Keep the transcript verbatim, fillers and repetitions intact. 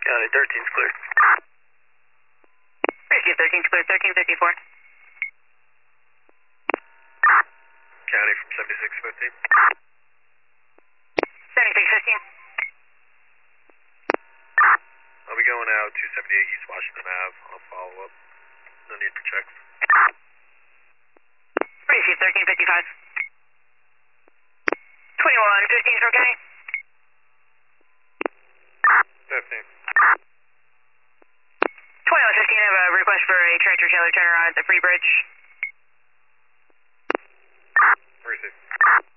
County thirteen's clear. Receive thirteen's clear, thirteen fifty-four. County from seventy-six fifteen. seventy-six fifteen. I'll be going out two seventy-eight East Washington Ave. I'll follow up. No need for checks. Receive thirteen fifty-five. twenty-one fifteen from County. fifteen. twenty-one fifteen, I have a request for a tractor trailer turnaround at the Free Bridge. Receive.